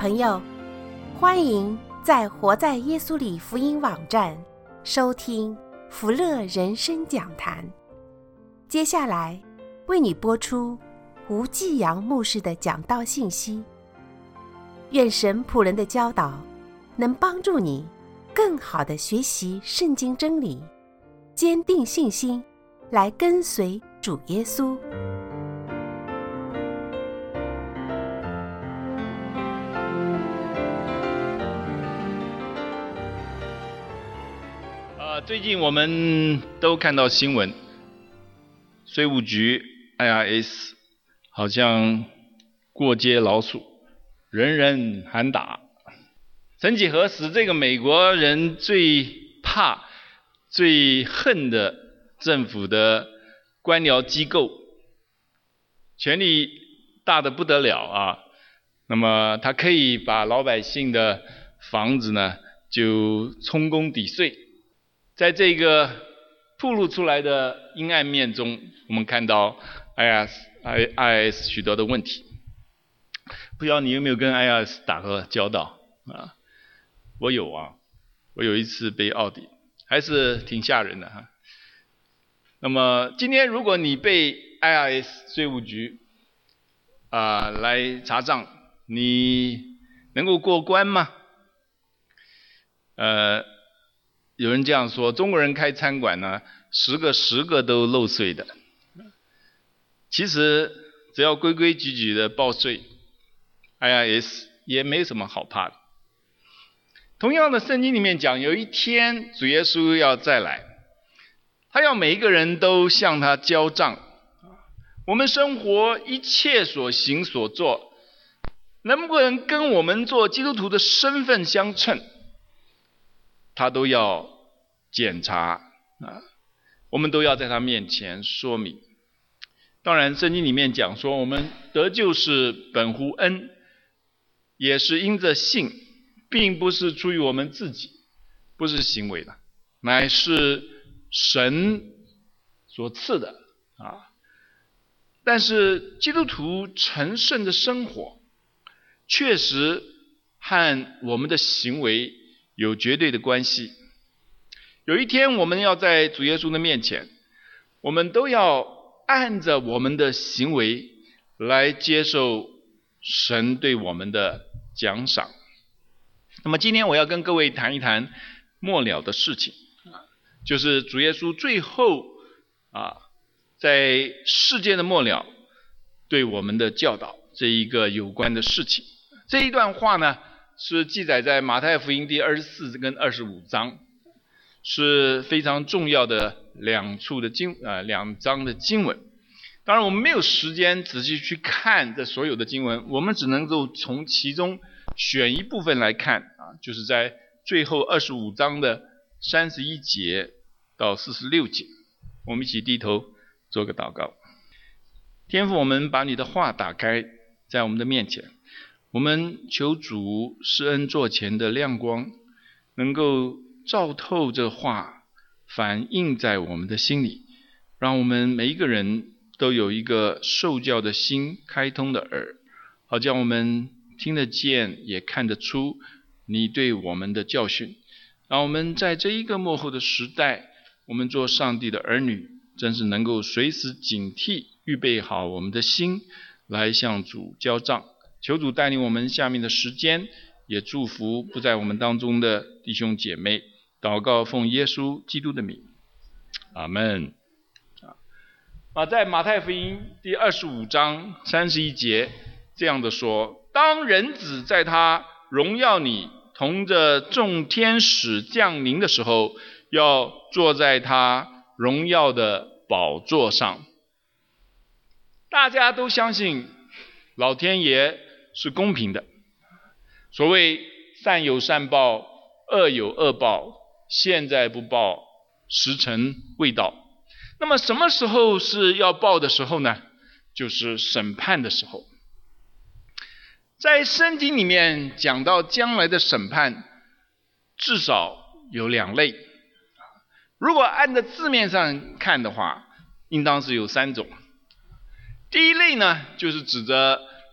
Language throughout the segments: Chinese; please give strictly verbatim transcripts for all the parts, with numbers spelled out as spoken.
朋友，欢迎在活在耶稣里福音网站收听福乐人生讲坛。接下来为你播出吴继阳牧师的讲道信息。愿神仆人的教导能帮助你更好地学习圣经真理，坚定信心，来跟随主耶稣。 呃，最近我们都看到新闻，税务局 I R S 好像过街老鼠，人人喊打。曾几何时，这个美国人最怕、最恨的政府的官僚机构，权力大得不得了啊！那么他可以把老百姓的房子呢，就充公抵税。在这个暴露出来的阴暗面中，我们看到 I R S 许多的问题。不知道你有没有跟 I R S 打过交道啊？我有啊，我有一次被奥迪，还是挺吓人的哈。那么今天如果你被 I R S 税务局啊、呃、来查账，你能够过关吗？呃，有人这样说，中国人开餐馆呢，十个十个都漏税的。其实只要规规矩矩的报税 ，I R S 也没什么好怕的。同样的，圣经里面讲，有一天主耶稣要再来，他要每一个人都向他交账。我们生活一切所行所做，能不能跟我们做基督徒的身份相称，他都要检查啊，我们都要在他面前说明。当然，圣经里面讲说，我们得救是本乎恩，也是因着信，并不是出于我们自己，不是行为的，乃是神所赐的啊。但是基督徒成圣的生活，确实和我们的行为有绝对的关系。有一天我们要在主耶稣的面前，我们都要按着我们的行为来接受神对我们的奖赏。那么今天我要跟各位谈一谈末了的事情，就是主耶稣最后啊，在世界的末了对我们的教导这一个有关的事情。这一段话呢，是记载在马太福音第二十四跟二十五章，是非常重要的两处的经呃两章的经文。当然我们没有时间仔细去看这所有的经文，我们只能够从其中选一部分来看啊，就是在最后二十五章的三十一节到四十六节。我们一起低头做个祷告。天父，我们把你的话打开在我们的面前，我们求主施恩座前的亮光能够照透这话，反映在我们的心里，让我们每一个人都有一个受教的心，开通的耳，好叫我们听得见也看得出你对我们的教训。让我们在这一个末后的时代，我们做上帝的儿女，真是能够随时警惕，预备好我们的心来向主交账。求主带领我们下面的时间，也祝福不在我们当中的弟兄姐妹。祷告奉耶稣基督的名，阿们。啊，在马太福音第二十五章三十一节这样的说：当人子在他荣耀里同着众天使降临的时候，要坐在他荣耀的宝座上。大家都相信老天爷是公平的，所谓善有善报，恶有恶报，现在不报，时辰未到。那么什么时候是要报的时候呢？就是审判的时候。在圣经里面讲到将来的审判，至少有两类。如果按照字面上看的话，应当是有三种。第一类呢，就是指着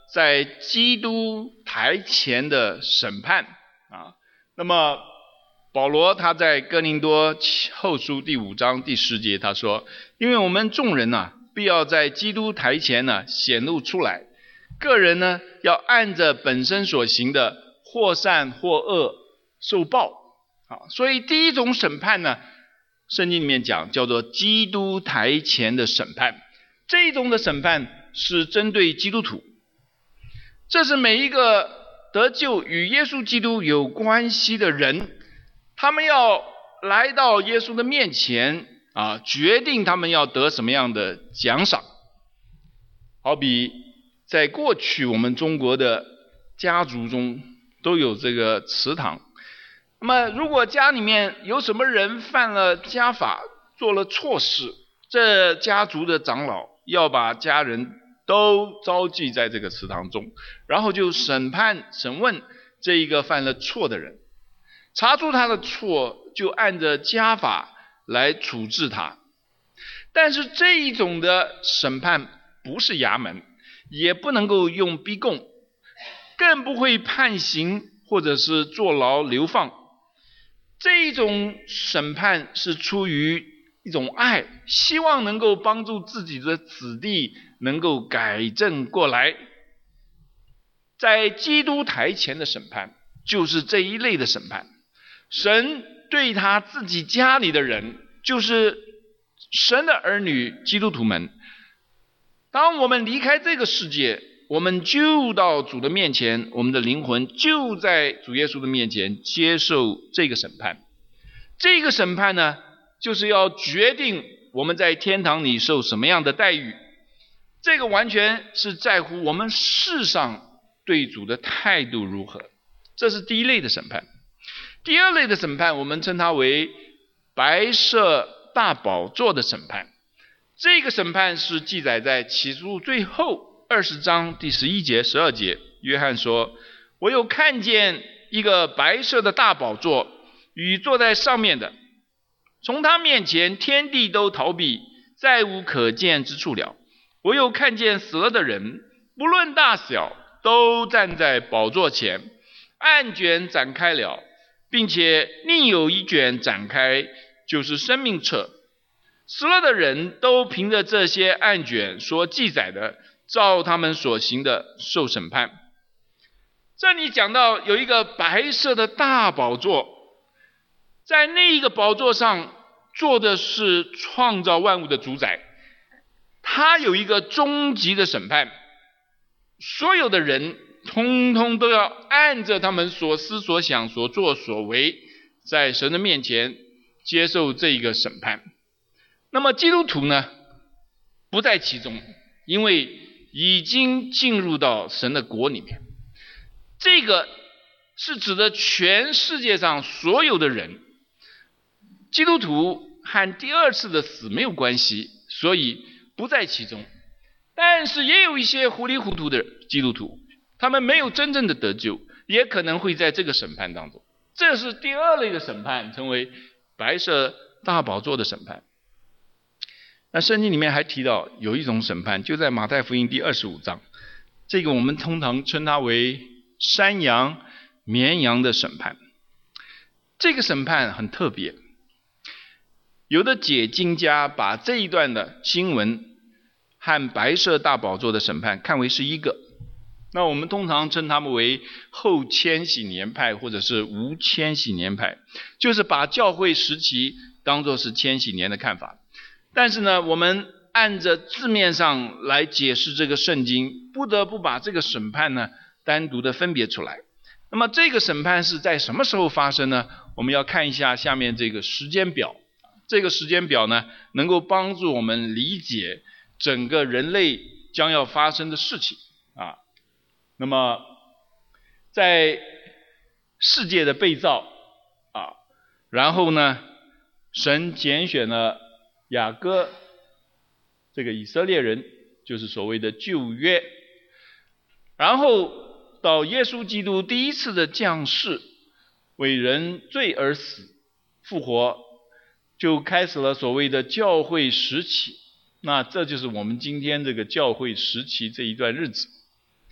在基督台前的审判啊。那么保罗他在哥林多后书第五章第十节他说，因为我们众人啊，必要在基督台前呢显露出来，个人呢要按着本身所行的，或善或恶受报啊。所以第一种审判呢，圣经里面讲叫做基督台前的审判，这一种的审判是针对基督徒，这是每一个得救与耶稣基督有关系的人，他们要来到耶稣的面前啊，决定他们要得什么样的奖赏。好比在过去我们中国的家族中都有这个祠堂，那么如果家里面有什么人犯了家法，做了错事，这家族的长老要把家人都召集在这个祠堂中，然后就审判审问这一个犯了错的人，查出他的错，就按着家法来处置他。但是这一种的审判不是衙门，也不能够用逼供，更不会判刑或者是坐牢流放。这一种审判是出于一种爱，希望能够帮助自己的子弟能够改正过来。在基督台前的审判就是这一类的审判，神对他自己家里的人，就是神的儿女基督徒们，当我们离开这个世界，我们就到主的面前，我们的灵魂就在主耶稣的面前接受这个审判。这个审判呢，就是要决定我们在天堂里受什么样的待遇，这个完全是在乎我们世上对主的态度如何。这是第一类的审判。第二类的审判，我们称它为白色大宝座的审判。这个审判是记载在启示录最后二十章第十一节十二节，约翰说，我有看见一个白色的大宝座与坐在上面的，从他面前天地都逃避，再无可见之处了。我又看见死了的人，不论大小，都站在宝座前，案卷展开了，并且另有一卷展开，就是生命册。死了的人都凭着这些案卷所记载的，照他们所行的受审判。这里讲到有一个白色的大宝座，在那一个宝座上坐的是创造万物的主宰，他有一个终极的审判，所有的人通通都要按着他们所思所想所作所为，在神的面前接受这一个审判。那么基督徒呢，不在其中，因为已经进入到神的国里面。这个是指的全世界上所有的人，基督徒和第二次的死没有关系，所以不在其中。但是也有一些糊里糊涂的基督徒，他们没有真正的得救，也可能会在这个审判当中。这是第二类的审判，称为白色大宝座的审判。那圣经里面还提到有一种审判，就在马太福音第二十五章，这个我们通常称它为山羊绵羊的审判。这个审判很特别，有的解经家把这一段的经文和白色大宝座的审判看为是一个，那我们通常称他们为后千禧年派或者是无千禧年派，就是把教会时期当作是千禧年的看法。但是呢，我们按着字面上来解释这个圣经，不得不把这个审判呢单独的分别出来。那么这个审判是在什么时候发生呢？我们要看一下下面这个时间表。这个时间表呢，能够帮助我们理解整个人类将要发生的事情啊。那么在世界的被造啊，然后呢，神拣选了雅各这个以色列人，就是所谓的旧约，然后到耶稣基督第一次的降世，为人罪而死复活，就开始了所谓的教会时期。那这就是我们今天这个教会时期这一段日子。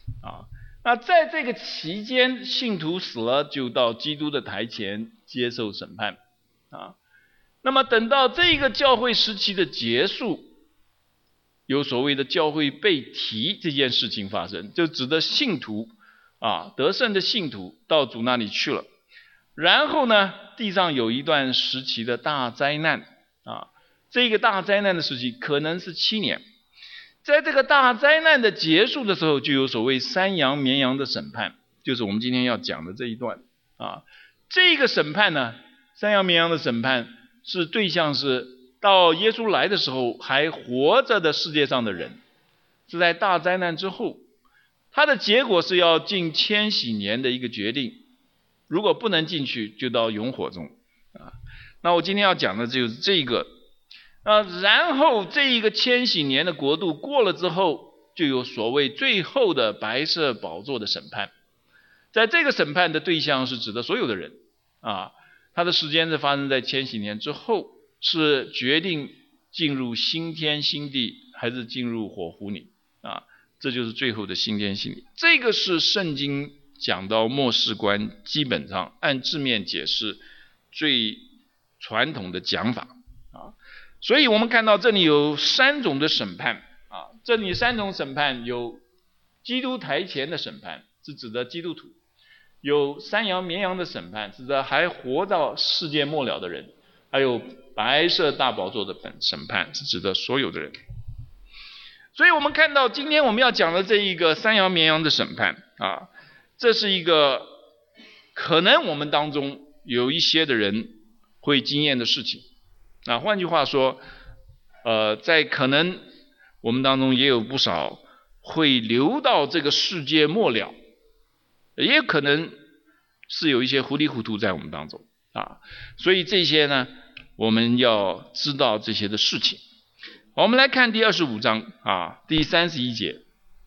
啊。那在这个期间，信徒死了就到基督的台前接受审判啊。那么等到这个教会时期的结束，有所谓的教会被提这件事情发生，就指的信徒啊，得胜的信徒到主那里去了。然后呢，地上有一段时期的大灾难啊，这个大灾难的时期可能是七年。在这个大灾难的结束的时候，就有所谓山羊绵羊的审判，就是我们今天要讲的这一段啊。这个审判呢，山羊绵羊的审判是对象是到耶稣来的时候还活着的世界上的人，是在大灾难之后，它的结果是要进千禧年的一个决定，如果不能进去，就到永火中啊。那我今天要讲的就是这个。呃，然后这一个千禧年的国度过了之后，就有所谓最后的白色宝座的审判。在这个审判的对象是指的所有的人啊，它的时间是发生在千禧年之后，是决定进入新天新地还是进入火湖里啊，这就是最后的新天新地。这个是圣经讲到末世观基本上按字面解释最传统的讲法啊。所以我们看到这里有三种的审判啊，这里三种审判有基督台前的审判，是指的基督徒；有山羊绵羊的审判，指的还活到世界末了的人；还有白色大宝座的审判，是指的所有的人。所以我们看到今天我们要讲的这一个山羊绵羊的审判啊，这是一个可能我们当中有一些的人会经验的事情。那换句话说，呃，在可能我们当中也有不少会流到这个世界末了，也有可能是有一些糊里糊涂在我们当中啊。所以这些呢，我们要知道这些的事情。我们来看第二十五章啊，第三十一节，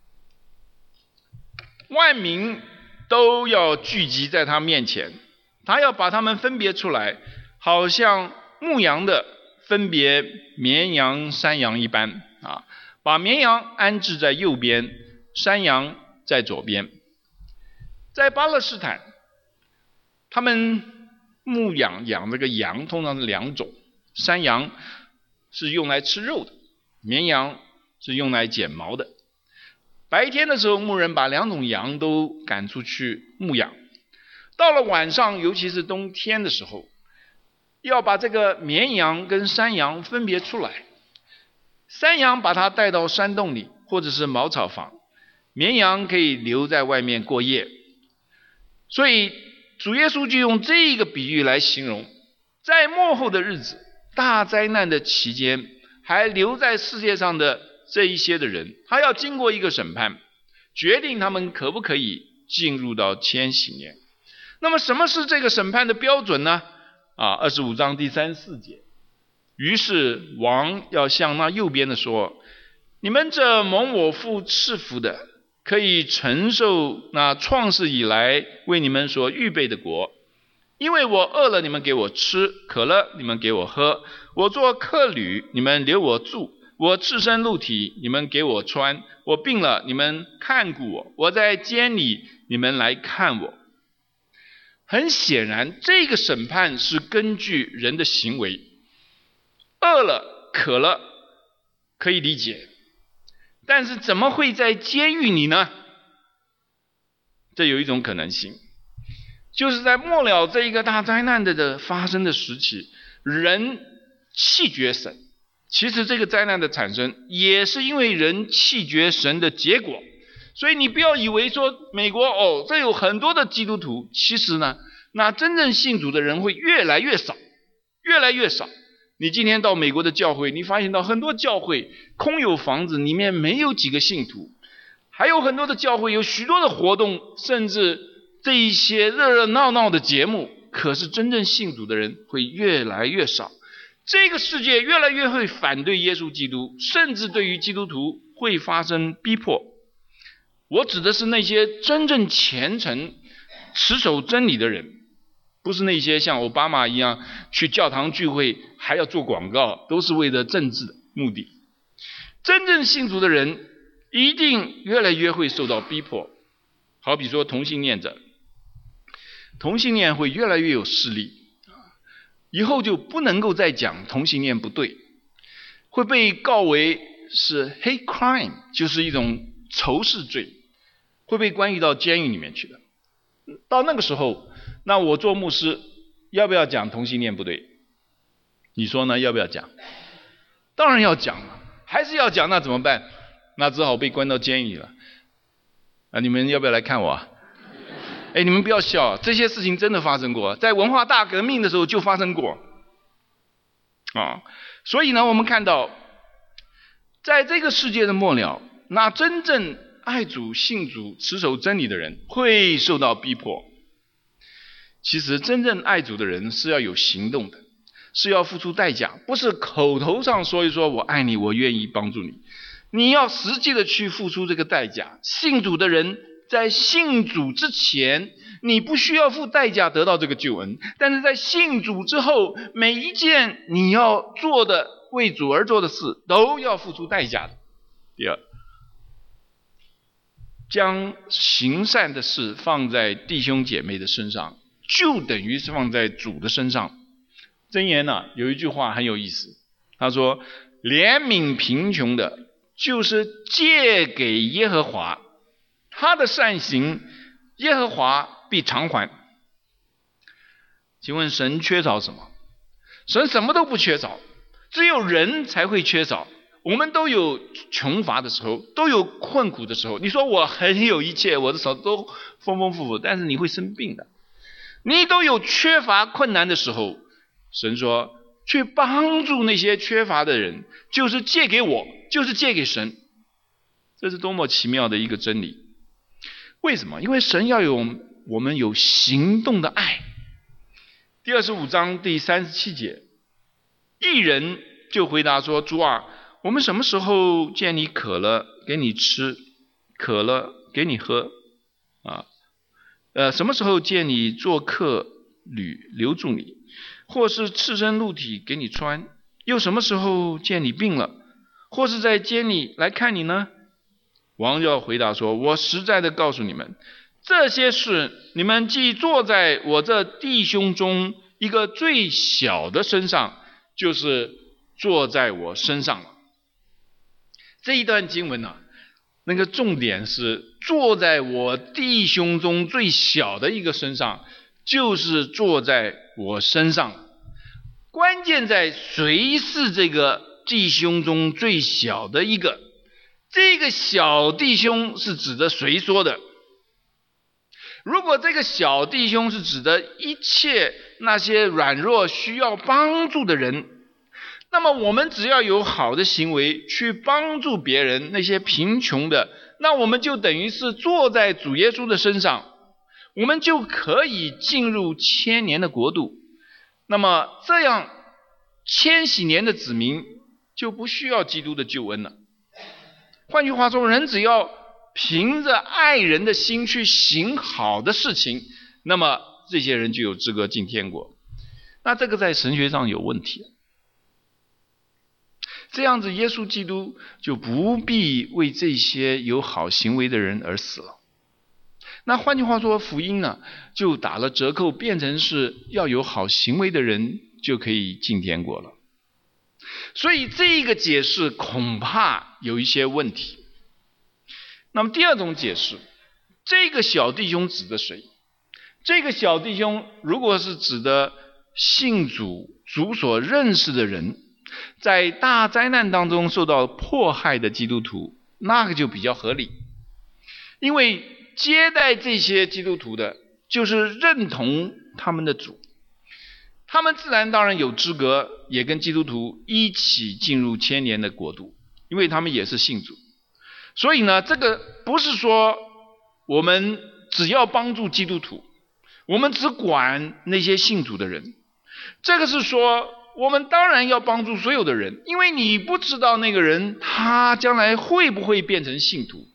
万民都要聚集在他面前，他要把他们分别出来，好像牧羊的分别绵羊山羊一般啊，把绵羊安置在右边，山羊在左边。在巴勒斯坦，他们牧养养这个羊通常是两种，山羊是用来吃肉的，绵羊是用来剪毛的。白天的时候，牧人把两种羊都赶出去牧养，到了晚上，尤其是冬天的时候，要把这个绵羊跟山羊分别出来，山羊把它带到山洞里或者是茅草房，绵羊可以留在外面过夜。所以主耶稣就用这个比喻来形容，在末后的日子，大灾难的期间，还留在世界上的这一些的人，他要经过一个审判，决定他们可不可以进入到千禧年。那么什么是这个审判的标准呢？啊，二十五章第三十四节，于是王要向那右边的说，你们这蒙我父赐福的，可以承受那创世以来为你们所预备的国，因为我饿了，你们给我吃；渴了，你们给我喝；我做客旅，你们留我住；我赤身露体，你们给我穿；我病了，你们看顾我；我在监里，你们来看我。很显然，这个审判是根据人的行为，饿了渴了可以理解，但是怎么会在监狱里呢？这有一种可能性，就是在末了这一个大灾难的的发生的时期，人弃绝神。其实这个灾难的产生也是因为人弃绝神的结果。所以你不要以为说美国哦，这有很多的基督徒，其实呢，那真正信主的人会越来越少，越来越少。你今天到美国的教会，你发现到很多教会空有房子，里面没有几个信徒，还有很多的教会有许多的活动，甚至这一些热热闹闹的节目，可是真正信主的人会越来越少。这个世界越来越会反对耶稣基督，甚至对于基督徒会发生逼迫。我指的是那些真正虔诚持守真理的人，不是那些像奥巴马一样去教堂聚会还要做广告，都是为了政治的目的。真正信主的人一定越来越会受到逼迫。好比说同性恋者，同性恋会越来越有势力，以后就不能够再讲同性恋不对，会被告为是 hate crime， 就是一种仇视罪，会被关押到监狱里面去的。到那个时候，那我做牧师要不要讲同性恋不对？你说呢？要不要讲？当然要讲了，还是要讲，那怎么办？那只好被关到监狱了。啊，你们要不要来看我啊？哎，你们不要笑，这些事情真的发生过，在文化大革命的时候就发生过啊。所以呢，我们看到，在这个世界的末了，那真正爱主、信主、持守真理的人会受到逼迫。其实真正爱主的人是要有行动的，是要付出代价，不是口头上说一说我爱你，我愿意帮助你，你要实际的去付出这个代价。信主的人在信主之前，你不需要付代价得到这个救恩，但是在信主之后，每一件你要做的为主而做的事都要付出代价的。第二，将行善的事放在弟兄姐妹的身上，就等于是放在主的身上。箴言呢、啊、有一句话很有意思，他说怜悯贫穷的就是借给耶和华，他的善行耶和华必偿还。请问神缺少什么？神什么都不缺少，只有人才会缺少。我们都有穷乏的时候，都有困苦的时候。你说我很有一切，我的手都丰丰富富，但是你会生病的。你都有缺乏困难的时候，神说去帮助那些缺乏的人，就是借给我，就是借给神。这是多么奇妙的一个真理。为什么？因为神要有我们有行动的爱。第二十五章第三十七节，义人就回答说，主啊，我们什么时候见你渴了给你吃，渴了给你喝啊？呃，什么时候见你做客旅留住你，或是赤身露体给你穿？又什么时候见你病了，或是在监里来看你呢？王要回答说，我实在的告诉你们，这些事你们既坐在我这弟兄中一个最小的身上，就是坐在我身上了。这一段经文呢、啊，那个重点是坐在我弟兄中最小的一个身上，就是坐在我身上了。关键在谁是这个弟兄中最小的一个？这个小弟兄是指的谁说的？如果这个小弟兄是指的一切那些软弱需要帮助的人，那么我们只要有好的行为去帮助别人，那些贫穷的，那我们就等于是坐在主耶稣的身上，我们就可以进入千年的国度。那么这样千禧年的子民就不需要基督的救恩了。换句话说，人只要凭着爱人的心去行好的事情，那么这些人就有资格进天国。那这个在神学上有问题，这样子耶稣基督就不必为这些有好行为的人而死了。那换句话说，福音呢就打了折扣，变成是要有好行为的人就可以进天国了。所以这个解释恐怕有一些问题。那么第二种解释，这个小弟兄指的谁？这个小弟兄如果是指的信主、主所认识的人，在大灾难当中受到迫害的基督徒，那个就比较合理。因为接待这些基督徒的就是认同他们的主，他们自然当然有资格也跟基督徒一起进入千年的国度，因为他们也是信主。所以呢，这个不是说我们只要帮助基督徒，我们只管那些信主的人，这个是说我们当然要帮助所有的人，因为你不知道那个人他将来会不会变成信徒，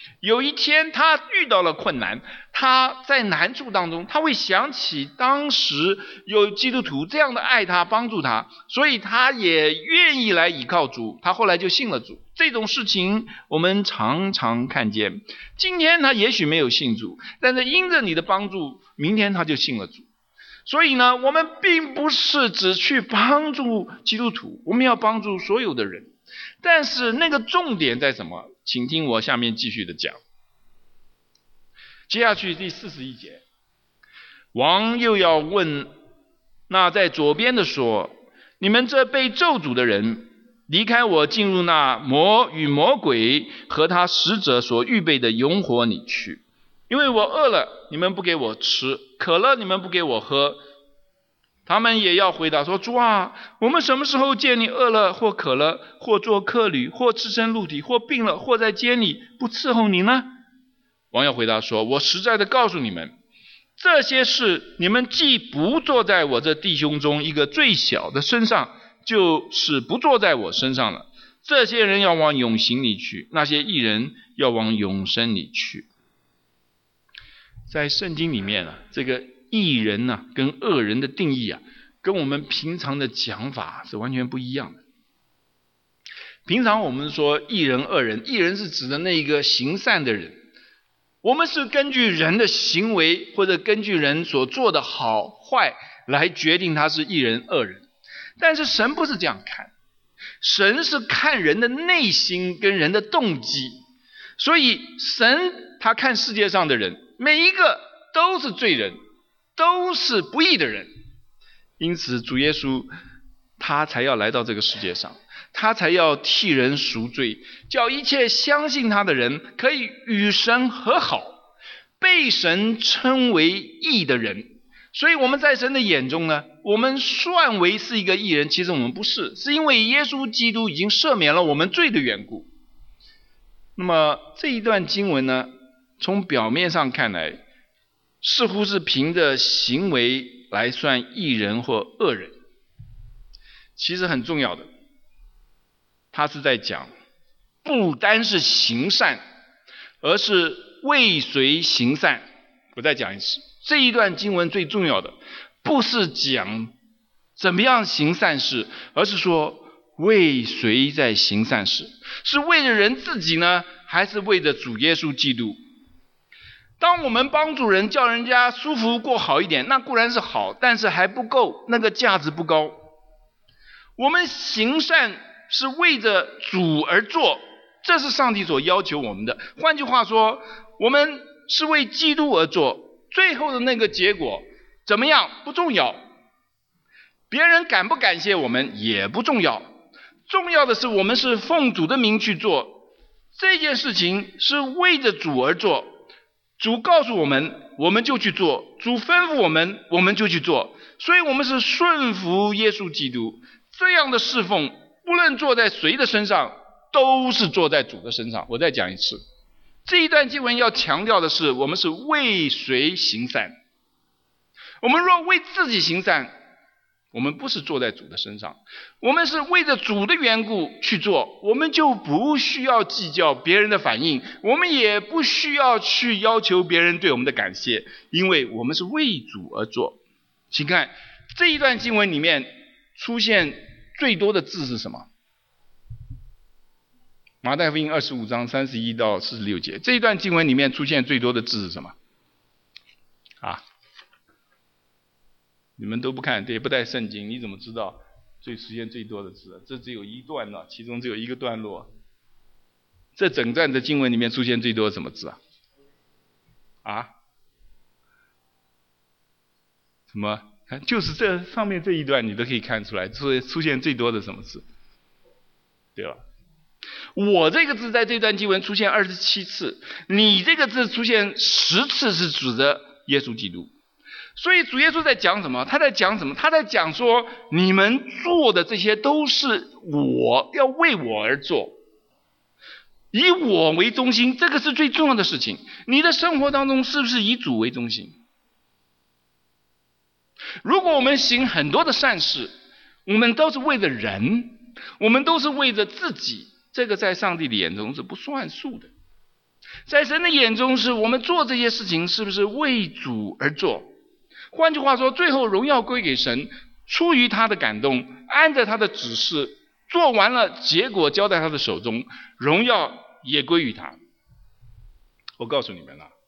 有一天他遇到了困难，他在难处当中，他会想起当时有基督徒这样的爱他帮助他，所以他也愿意来倚靠主，他后来就信了主。这种事情我们常常看见。今天他也许没有信主，但是因着你的帮助，明天他就信了主。所以呢，我们并不是只去帮助基督徒，我们要帮助所有的人。但是那个重点在什么？请听我下面继续的讲。接下去第四十一节，王又要问那在左边的说：你们这被咒诅的人，离开我，进入那魔与魔鬼和他使者所预备的永火里去。因为我饿了，你们不给我吃；渴了，你们不给我喝。他们也要回答说：主啊，我们什么时候见你饿了或渴了，或做客旅，或赤身露体，或病了，或在监里，不伺候你呢？王要回答说：我实在的告诉你们，这些事你们既不做在我这弟兄中一个最小的身上，就是不做在我身上了。这些人要往永刑里去，那些义人要往永生里去。在圣经里面啊，这个义人啊跟恶人的定义啊，跟我们平常的讲法是完全不一样的。平常我们说义人恶人，义人是指的那个行善的人，我们是根据人的行为或者根据人所做的好坏来决定他是义人恶人。但是神不是这样看，神是看人的内心跟人的动机。所以神他看世界上的人，每一个都是罪人，都是不义的人。因此主耶稣他才要来到这个世界上，他才要替人赎罪，叫一切相信他的人可以与神和好，被神称为义的人。所以我们在神的眼中呢，我们算为是一个义人，其实我们不是，是因为耶稣基督已经赦免了我们罪的缘故。那么这一段经文呢，从表面上看来，似乎是凭着行为来算义人或恶人。其实很重要的，他是在讲不单是行善，而是为谁行善。我再讲一次，这一段经文最重要的不是讲怎么样行善事，而是说为谁在行善事，是为了人自己呢，还是为着主耶稣基督？当我们帮助人，叫人家舒服过好一点，那固然是好，但是还不够，那个价值不高。我们行善是为着主而做，这是上帝所要求我们的。换句话说，我们是为基督而做，最后的那个结果怎么样不重要，别人感不感谢我们也不重要，重要的是我们是奉主的名去做，这件事情是为着主而做。主告诉我们，我们就去做；主吩咐我们，我们就去做。所以我们是顺服耶稣基督。这样的侍奉，不论坐在谁的身上，都是坐在主的身上。我再讲一次，这一段经文要强调的是，我们是为谁行善。我们若为自己行善，我们不是坐在主的身上，我们是为着主的缘故去做，我们就不需要计较别人的反应，我们也不需要去要求别人对我们的感谢，因为我们是为主而做。请看这一段经文里面出现最多的字是什么？马太福音二十五章三十一到四十六节，这一段经文里面出现最多的字是什么？啊？你们都不看，也不带圣经，你怎么知道最出现最多的字？这只有一段呢，其中只有一个段落。这整段的经文里面出现最多的什么字啊？啊？什么？就是这上面这一段你都可以看出来，出出现最多的什么字？对吧？我这个字在这段经文出现二十七次，你这个字出现十次，是指着耶稣基督。所以主耶稣在讲什么？他在讲什么？他在讲说，你们做的这些都是我要为我而做，以我为中心，这个是最重要的事情。你的生活当中是不是以主为中心？如果我们行很多的善事，我们都是为了人，我们都是为着自己，这个在上帝的眼中是不算数的。 在神的眼中，是我们做这些事情是不是为主而做？换句话说，最后荣耀归给神，出于他的感动，按着他的指示做完了，结果交在他的手中，荣耀也归于他。我告诉你们了，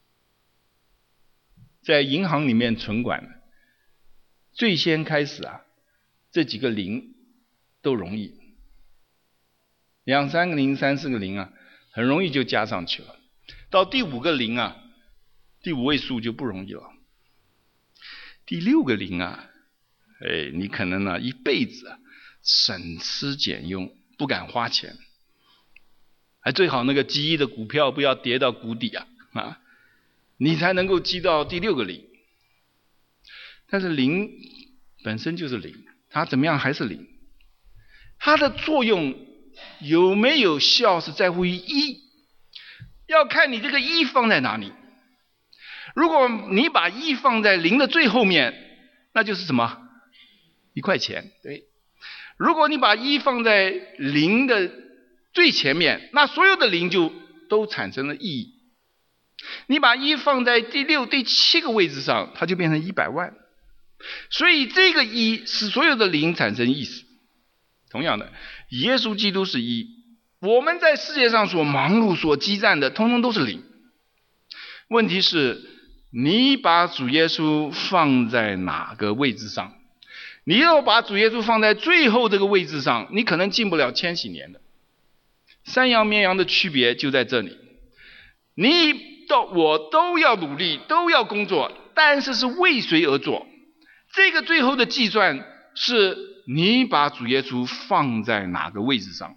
在银行里面存款，最先开始啊，这几个零都容易，两三个零、三四个零啊，很容易就加上去了。到第五个零啊，第五位数就不容易了。第六个零啊，哎，你可能呢一辈子啊省吃俭用，不敢花钱，还最好那个积一的股票不要跌到谷底啊啊，你才能够积到第六个零。但是零本身就是零，它怎么样还是零，它的作用有没有效是在乎于一，要看你这个一放在哪里。如果你把一放在零的最后面，那就是什么？一块钱。对。如果你把一放在零的最前面，那所有的零就都产生了意义。你把一放在第六、第七个位置上，它就变成一百万。所以这个一使所有的零产生意思。同样的，耶稣基督是一，我们在世界上所忙碌、所激战的，通通都是零。问题是，你把主耶稣放在哪个位置上？你要把主耶稣放在最后这个位置上，你可能进不了千禧年的。山羊绵羊的区别就在这里，你到我都要努力，都要工作，但是是为谁而做？这个最后的计算是你把主耶稣放在哪个位置上。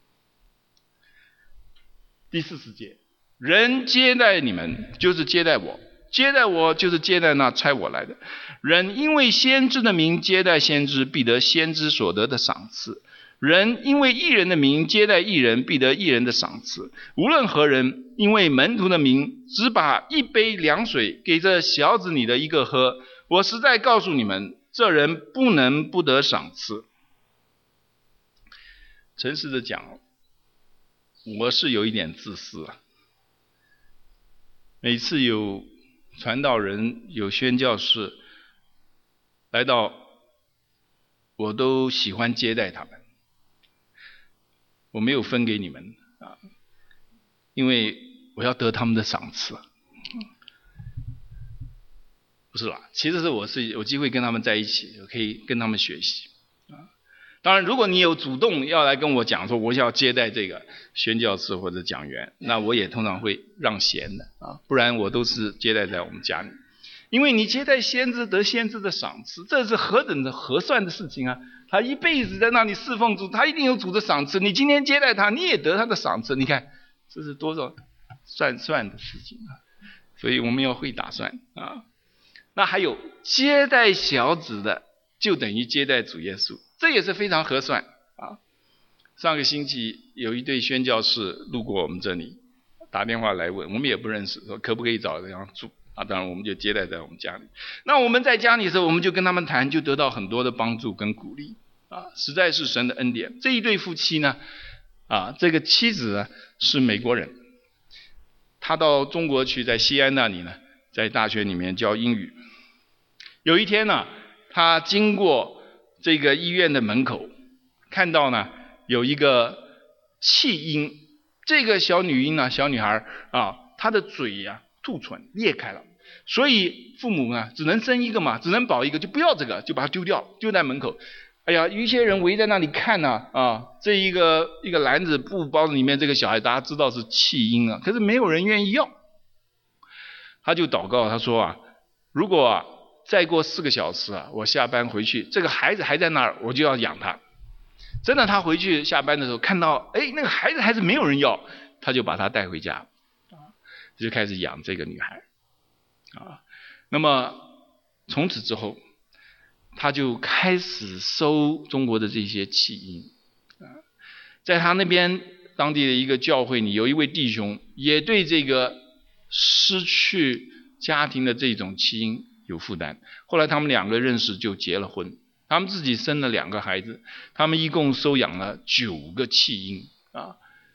第四十节，人接待你们就是接待我，接待我就是接待那差我来的。人因为先知的名接待先知，必得先知所得的赏赐；人因为义人的名接待义人，必得义人的赏赐。无论何人因为门徒的名只把一杯凉水给这小子你的一个喝，我实在告诉你们，这人不能不得赏赐。诚实的讲，我是有一点自私啊。每次有传道人、有宣教士来到，我都喜欢接待他们。我没有分给你们啊，因为我要得他们的赏赐。不是啦，其实是我是有机会跟他们在一起，我可以跟他们学习啊。当然，如果你有主动要来跟我讲说我要接待这个宣教士或者讲员，那我也通常会让贤的啊，不然我都是接待在我们家里。因为你接待先知得先知的赏赐，这是何等的合算的事情啊！他一辈子在那里侍奉主，他一定有主的赏赐。你今天接待他，你也得他的赏赐。你看，这是多少算算的事情啊！所以我们要会打算啊。那还有接待小子的，就等于接待主耶稣，这也是非常合算啊。上个星期有一对宣教士路过我们这里，打电话来问，我们也不认识，说可不可以找这样住啊？当然我们就接待在我们家里。那我们在家里的时候，我们就跟他们谈，就得到很多的帮助跟鼓励啊，实在是神的恩典。这一对夫妻呢，啊，这个妻子呢是美国人，他到中国去，在西安那里呢，在大学里面教英语。有一天呢，他经过这个医院的门口，看到呢有一个弃婴，这个小女婴呢，小女孩啊，她的嘴呀、啊、兔唇裂开了，所以父母呢只能生一个嘛，只能保一个，就不要这个，就把它丢掉，丢在门口。哎呀，一些人围在那里看呢、啊，啊，这一个一个篮子布包里面这个小孩，大家知道是弃婴啊，可是没有人愿意要。他就祷告，他说啊，如果啊再过四个小时啊，我下班回去，这个孩子还在那儿，我就要养他。真的，他回去下班的时候看到，哎，那个孩子还是没有人要，他就把他带回家，啊，就开始养这个女孩，啊，那么从此之后，他就开始收中国的这些弃婴，啊，在他那边当地的一个教会里，有一位弟兄也对这个失去家庭的这种弃婴有负担，后来他们两个认识就结了婚，他们自己生了两个孩子，他们一共收养了九个弃婴啊，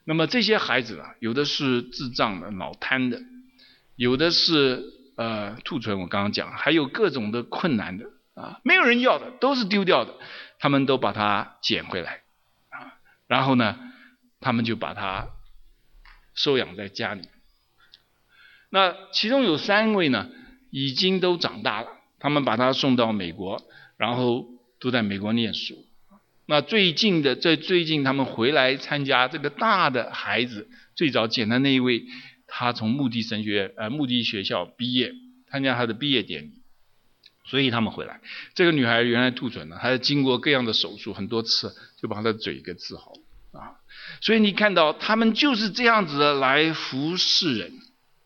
那么这些孩子啊，有的是智障的、脑瘫的，有的是呃兔唇，我刚刚讲，还有各种的困难的啊，没有人要的，都是丢掉的，他们都把它捡回来啊，然后呢，他们就把它收养在家里。那其中有三位呢，已经都长大了，他们把他送到美国，然后都在美国念书。那最近的，这最近他们回来参加这个大的孩子，最早捡的那一位，他从穆迪神学呃穆迪学校毕业，参加他的毕业典礼，所以他们回来。这个女孩原来兔唇呢，还经过各样的手术很多次，就把她的嘴给治好了啊。所以你看到他们就是这样子的来服侍人。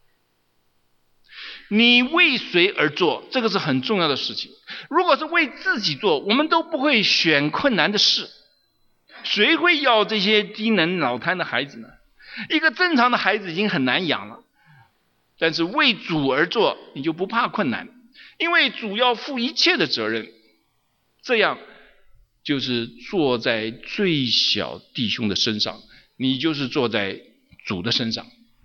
你为谁而做，这个是很重要的事情。如果是为自己做，我们都不会选困难的事。谁会要这些低能脑瘫的孩子呢？一个正常的孩子已经很难养了，但是为主而做，你就不怕困难，因为主要负一切的责任。这样就是坐在最小弟兄的身上，你就是坐在主的身上。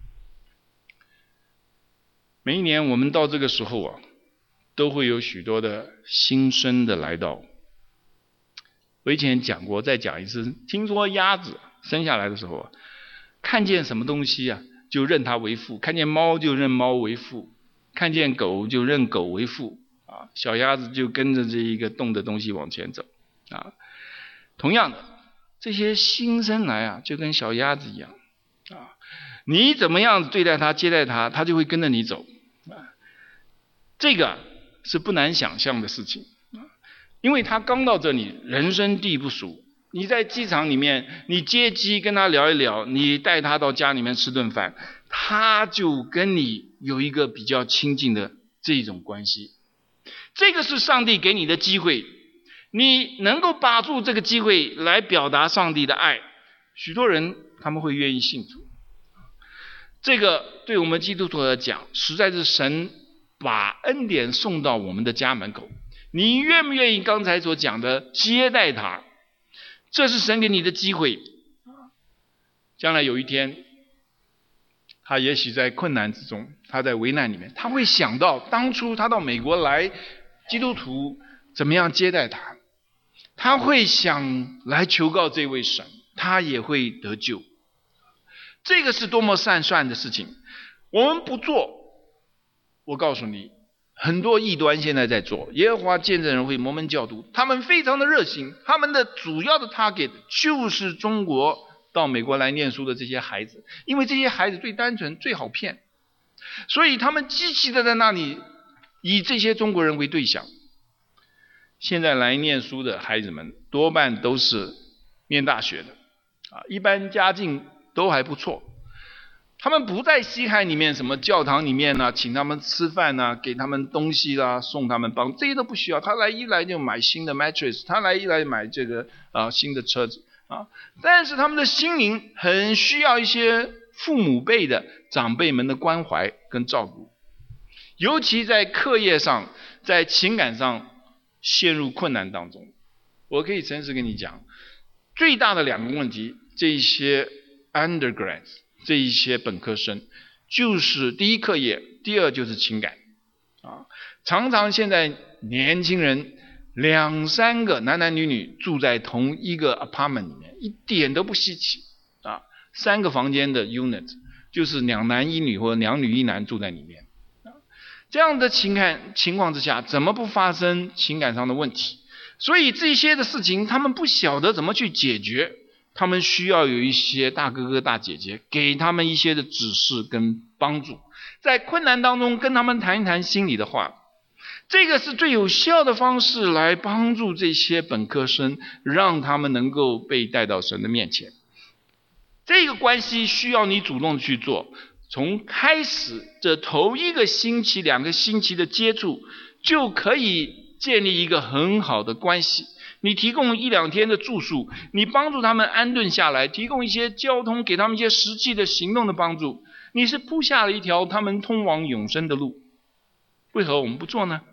每一年我们到这个时候啊，都会有许多的新生的来到。我以前讲过，再讲一次。听说鸭子生下来的时候啊，看见什么东西啊，就认它为父；看见猫就认猫为父；看见狗就认狗为父。啊，小鸭子就跟着这一个动的东西往前走。啊，同样的，这些新生来啊，就跟小鸭子一样。啊，你怎么样对待它、接待它，它就会跟着你走。啊，这个是不难想象的事情。因为他刚到这里，人生地不熟。你在机场里面，你接机跟他聊一聊，你带他到家里面吃顿饭，他就跟你有一个比较亲近的这种关系。这个是上帝给你的机会，你能够把住这个机会来表达上帝的爱，许多人他们会愿意信主。这个对我们基督徒来讲，实在是神把恩典送到我们的家门口。你愿不愿意刚才所讲的接待他？这是神给你的机会。将来有一天，他也许在困难之中，他在危难里面，他会想到当初他到美国来，基督徒怎么样接待他，他会想来求告这位神，他也会得救。这个是多么善算的事情，我们不做，我告诉你，很多异端现在在做。耶和华见证人会、摩门教徒，他们非常的热心，他们的主要的 target 就是中国到美国来念书的这些孩子，因为这些孩子最单纯、最好骗，所以他们积极的在那里以这些中国人为对象。现在来念书的孩子们多半都是念大学的啊，一般家境都还不错。他们不在西海里面什么教堂里面呢、啊，请他们吃饭啊，给他们东西啦、啊，送他们帮，这些都不需要。他来一来就买新的 mattress， 他来一来买这个啊新的车子啊。但是他们的心灵很需要一些父母辈的长辈们的关怀跟照顾，尤其在课业上、在情感上陷入困难当中。我可以诚实跟你讲，最大的两个问题，这一些 undergrads。这一些本科生，就是第一课业，第二就是情感啊。常常现在年轻人两三个男男女女住在同一个 apartment 里面，一点都不稀奇啊。三个房间的 unit 就是两男一女或者两女一男住在里面啊。这样的情感情况之下，怎么不发生情感上的问题？所以这些的事情他们不晓得怎么去解决。他们需要有一些大哥哥大姐姐给他们一些的指示跟帮助，在困难当中跟他们谈一谈心里的话，这个是最有效的方式来帮助这些本科生，让他们能够被带到神的面前。这个关系需要你主动去做，从开始这头一个星期两个星期的接触就可以建立一个很好的关系。你提供一两天的住宿，你帮助他们安顿下来，提供一些交通，给他们一些实际的行动的帮助，你是铺下了一条他们通往永生的路。为何我们不做呢？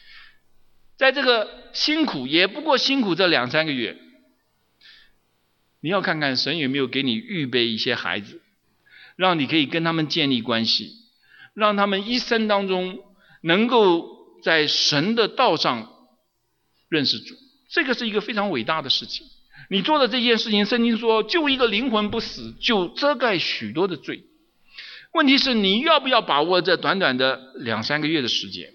在这个辛苦也不过辛苦这两三个月， 你要看看神有没有给你预备一些孩子，让你可以跟他们建立关系，让他们一生当中能够在神的道上认识主。这个是一个非常伟大的事情。你做的这件事情，圣经说就一个灵魂不死，就遮盖许多的罪。问题是你要不要把握这短短的两三个月的时间。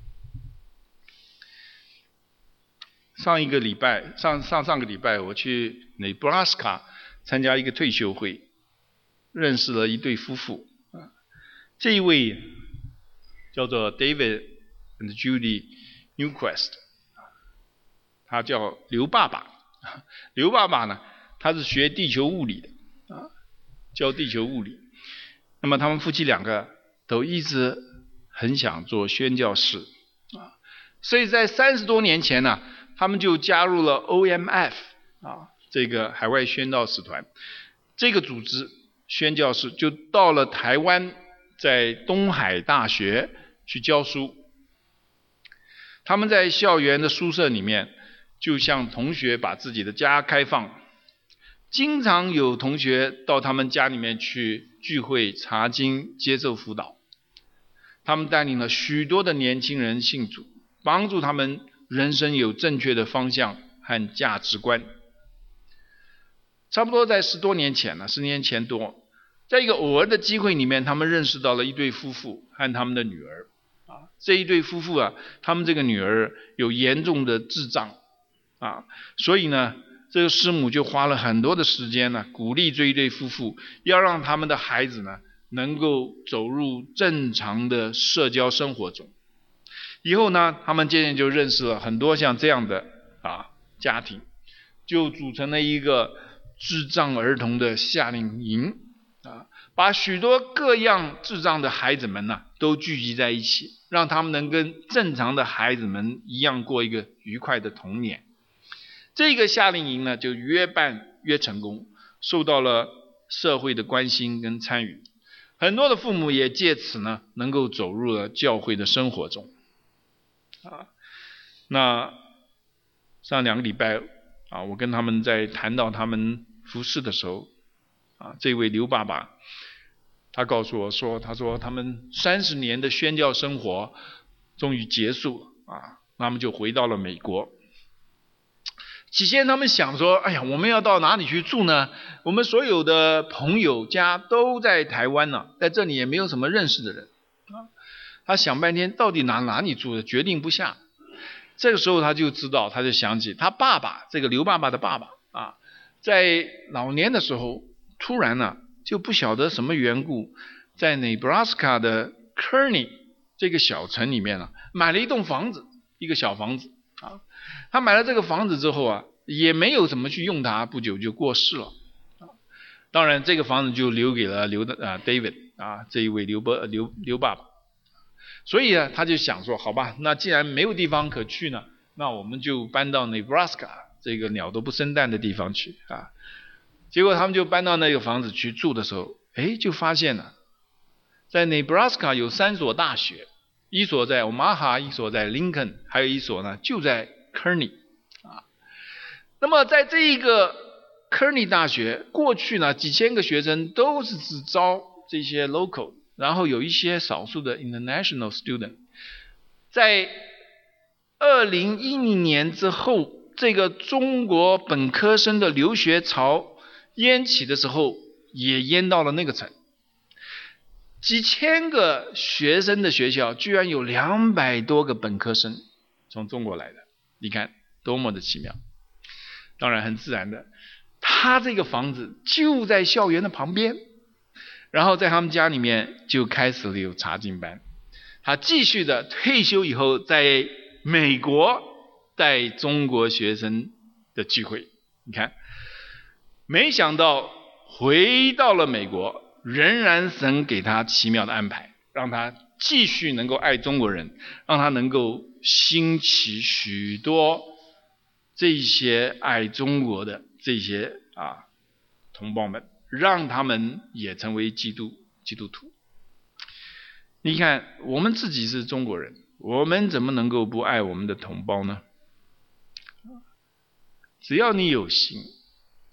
上一个礼拜上上上个礼拜我去 Nebraska 参加一个退休会，认识了一对夫妇。这一位叫做 David and Judy Newquist， 他叫刘爸爸。刘爸爸呢，他是学地球物理的，教地球物理。那么他们夫妻两个都一直很想做宣教士，所以在三十多年前呢，他们就加入了 O M F 啊，这个海外宣教士团。这个组织宣教士就到了台湾，在东海大学去教书。他们在校园的宿舍里面，就向同学把自己的家开放，经常有同学到他们家里面去聚会、查经、接受辅导。他们带领了许多的年轻人信主，帮助他们人生有正确的方向和价值观。差不多在十多年前了，十年前多，在一个偶尔的机会里面，他们认识到了一对夫妇和他们的女儿。啊，这一对夫妇啊，他们这个女儿有严重的智障啊，所以呢，这个师母就花了很多的时间呢，鼓励这一对夫妇，要让他们的孩子呢，能够走入正常的社交生活中。以后呢，他们渐渐就认识了很多像这样的啊家庭，就组成了一个智障儿童的夏令营啊，把许多各样智障的孩子们呢，都聚集在一起，让他们能跟正常的孩子们一样过一个愉快的童年。这个夏令营呢，就越办越成功，受到了社会的关心跟参与。很多的父母也借此呢，能够走入了教会的生活中。啊，那上两个礼拜啊，我跟他们在谈到他们服事的时候，啊，这位刘爸爸，他告诉我说，他说他们三十年的宣教生活终于结束了啊，他们就回到了美国。起先他们想说，哎呀，我们要到哪里去住呢？我们所有的朋友家都在台湾呢，在这里也没有什么认识的人啊。他想半天，到底哪哪里住的，决定不下。这个时候他就知道，他就想起他爸爸，这个刘爸爸的爸爸啊，在老年的时候，突然呢，就不晓得什么缘故，在 Nebraska 的 Kearney 这个小城里面呢，买了一栋房子，一个小房子啊。他买了这个房子之后啊，也没有怎么去用它，不久就过世了。当然，这个房子就留给了刘的啊 David 啊这一位刘伯刘刘爸爸。所以啊，他就想说，好吧，那既然没有地方可去呢，那我们就搬到 Nebraska 这个鸟都不生蛋的地方去啊。结果他们就搬到那个房子去住的时候，哎，就发现了，在 Nebraska 有三所大学，一所在 Omaha， 一所在 Lincoln， 还有一所呢就在 Kearney 啊。那么在这一个 Kearney 大学，过去呢几千个学生都是只招这些 local， 然后有一些少数的 international student。在二零一零年之后，这个中国本科生的留学潮淹起的时候，也淹到了那个城。几千个学生的学校，居然有两百多个本科生从中国来的，你看多么的奇妙。当然很自然的，他这个房子就在校园的旁边，然后在他们家里面就开始了有查经班。他继续的退休以后，在美国带中国学生的聚会。你看，没想到回到了美国，仍然神给他奇妙的安排，让他继续能够爱中国人，让他能够兴起许多这些爱中国的这些啊同胞们，让他们也成为基督基督徒。你看，我们自己是中国人，我们怎么能够不爱我们的同胞呢？只要你有心，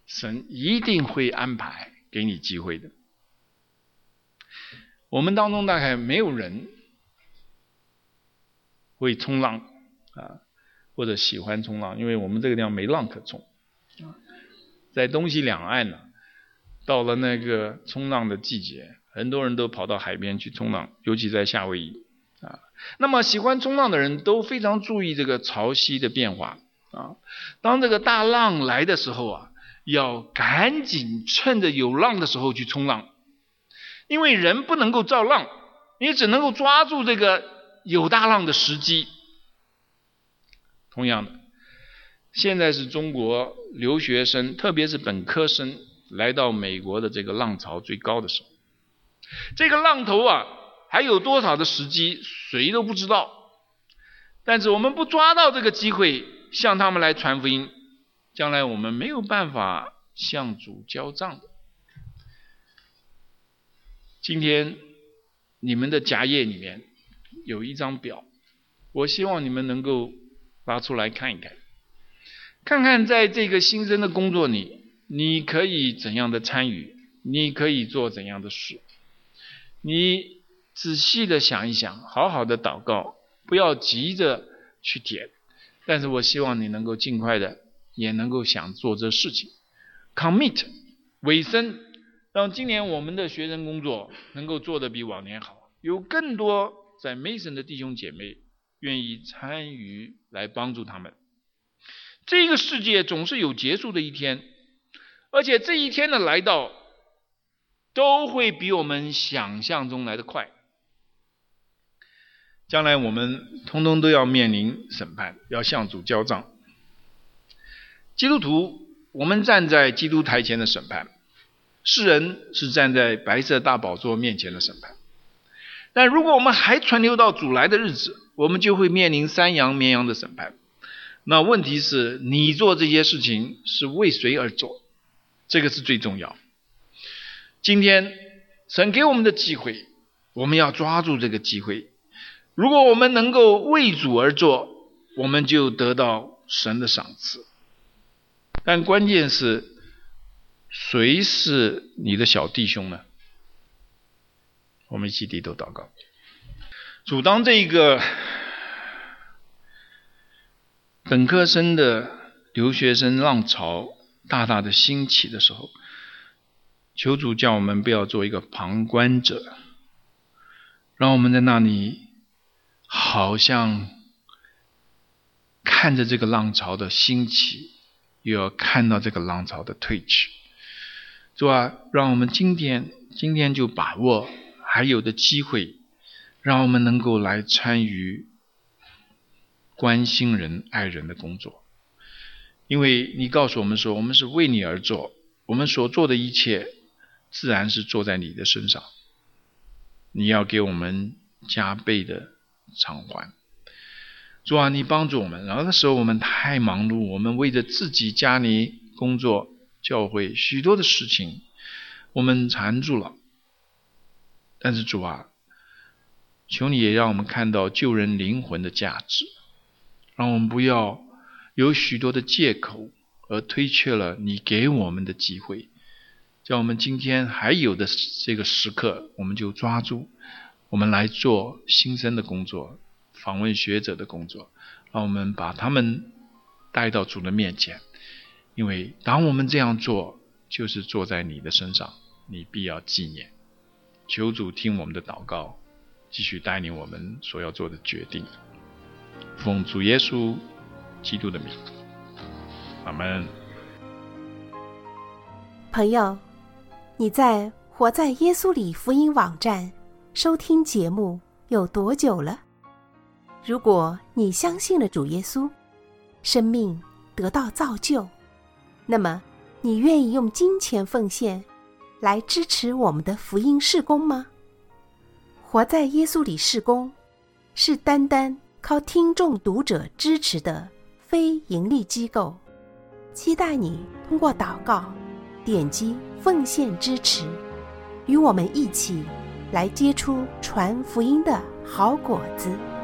神一定会安排给你机会的。我们当中大概没有人会冲浪啊，或者喜欢冲浪，因为我们这个地方没浪可冲。在东西两岸呢，到了那个冲浪的季节，很多人都跑到海边去冲浪，尤其在夏威夷啊。那么喜欢冲浪的人都非常注意这个潮汐的变化啊。当这个大浪来的时候啊，要赶紧趁着有浪的时候去冲浪，因为人不能够造浪，你只能够抓住这个有大浪的时机。同样的，现在是中国留学生，特别是本科生来到美国的这个浪潮最高的时候。这个浪头啊，还有多少的时机，谁都不知道。但是我们不抓到这个机会，向他们来传福音，将来我们没有办法向主交账的。今天你们的夹页里面有一张表，我希望你们能够拿出来看一看，看看在这个新生的工作里，你可以怎样的参与，你可以做怎样的事。你仔细的想一想，好好的祷告，不要急着去填，但是我希望你能够尽快的也能够想做这事情。 commit 委身，让今年我们的学生工作能够做得比往年好，有更多在 Mason 的弟兄姐妹愿意参与来帮助他们。这个世界总是有结束的一天，而且这一天的来到都会比我们想象中来得快。将来我们通通都要面临审判，要向主交账。基督徒，我们站在基督台前的审判，世人是站在白色大宝座面前的审判。但如果我们还存留到主来的日子，我们就会面临山羊绵羊的审判。那问题是，你做这些事情是为谁而做？这个是最重要。今天神给我们的机会，我们要抓住这个机会。如果我们能够为主而做，我们就得到神的赏赐。但关键是，谁是你的小弟兄呢？我们一起低头祷告。主，当这个本科生的留学生浪潮大大的兴起的时候，求主叫我们不要做一个旁观者，让我们在那里好像看着这个浪潮的兴起，又要看到这个浪潮的退去。主啊，让我们今天今天就把握还有的机会，让我们能够来参与关心人爱人的工作。因为你告诉我们说，我们是为你而做，我们所做的一切自然是做在你的身上，你要给我们加倍的偿还。主啊，你帮助我们。然后那时候我们太忙碌，我们为着自己家里工作教会许多的事情我们缠住了。但是主啊，求你也让我们看到救人灵魂的价值，让我们不要有许多的借口而推却了你给我们的机会。叫我们今天还有的这个时刻，我们就抓住，我们来做新生的工作，访问学者的工作，让我们把他们带到主的面前。因为当我们这样做，就是做在你的身上，你必要纪念。求主听我们的祷告，继续带领我们所要做的决定。奉主耶稣基督的名，阿们。 朋友，你在活在耶稣里福音网站收听节目有多久了？如果你相信了主耶稣，生命得到造就，那么你愿意用金钱奉献来支持我们的福音事工吗？活在耶稣里事工是单单靠听众读者支持的非盈利机构，期待你通过祷告点击奉献支持，与我们一起来结出传福音的好果子。